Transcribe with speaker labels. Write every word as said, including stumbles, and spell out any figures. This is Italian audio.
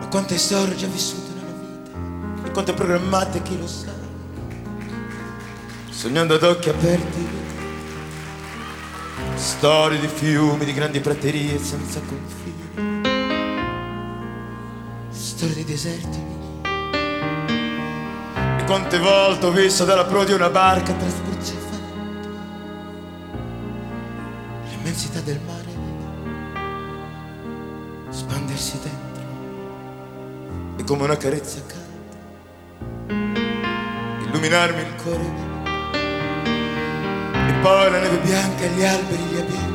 Speaker 1: Quante storie ho già vissuto nella vita e quante programmate, chi lo sa, sognando ad occhi aperti storie di fiumi, di grandi praterie senza confini, storie di deserti. E quante volte ho visto dalla proa di una barca tra spruzzi e fanto l'immensità del mare spandersi dentro e come una carezza calda illuminarmi il cuore, e poi la neve bianca e gli alberi li abbiamo